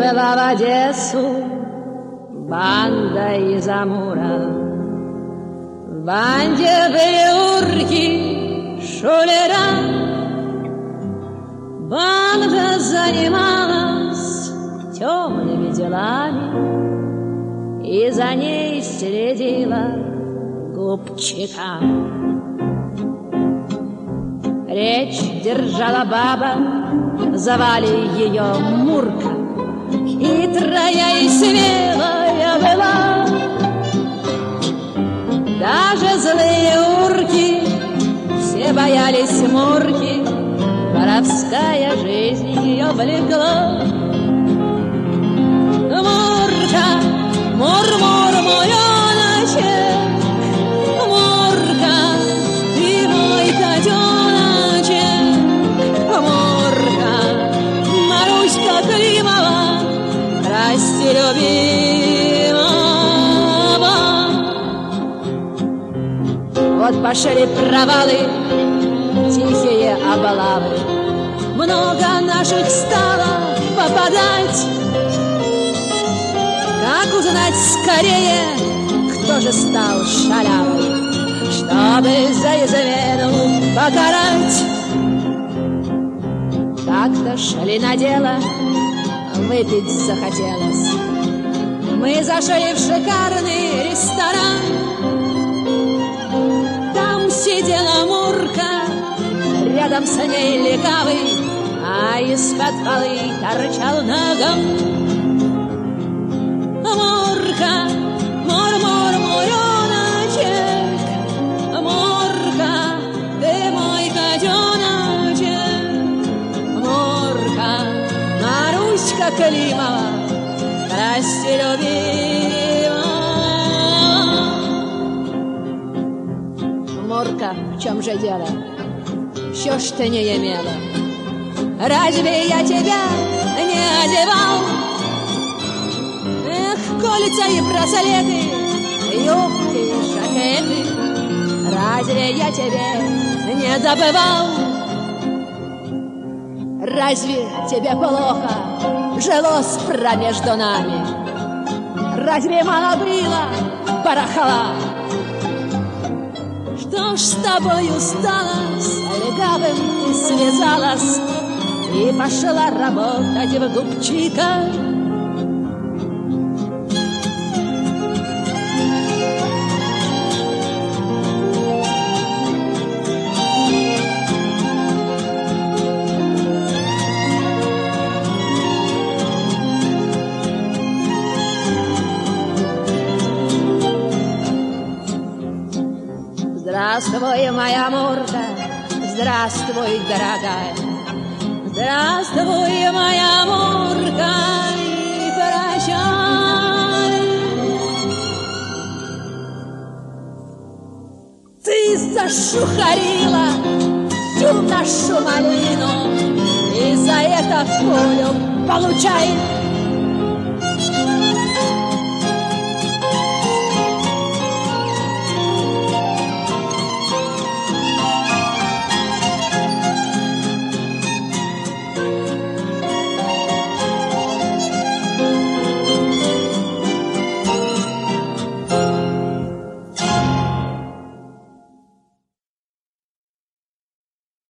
Прибыла в Одессу банда из Амура. В банде были урки, шулера. Банда занималась темными делами, и за ней следила губчика. Речь держала баба, звали ее Мурка. Хитрая и смелая была, даже злые урки все боялись Мурки. Воровская жизнь ее влекла. Мурка, мур-мур, муреночек, Мурка, ты мой котеночек, Мурка, Маруська Климова, прости, любимого. Вот пошли провалы, тихие облавы, много наших стало попадать. Как узнать скорее, кто же стал шалявой, чтобы за измену покарать? Как-то шли на дело, выпить захотелось. Мы зашли в шикарный ресторан. Там сидела Мурка, рядом с ней легавый, а из-под полы торчал наган. Мурка, мур-мур, муреночек, Мурка, ты мой котеночек, Мурка, Маруська Климова, прости, любимого. Мурка, в чем же дело? Что ж ты не имела? Разве я тебя не одевал? Эх, кольца и браслеты, юбки и жакеты, разве я тебе не забывал? Разве тебе плохо жилось промежду нами? Разве мало было барахла? Что ж с тобою стало? С легавым ты связалась и пошла работать в губчика. Здравствуй, моя Мурка, здравствуй, дорогая. Здравствуй, моя Мурка, и прощай. Ты зашухарила всю нашу малину, и за это пулю получай.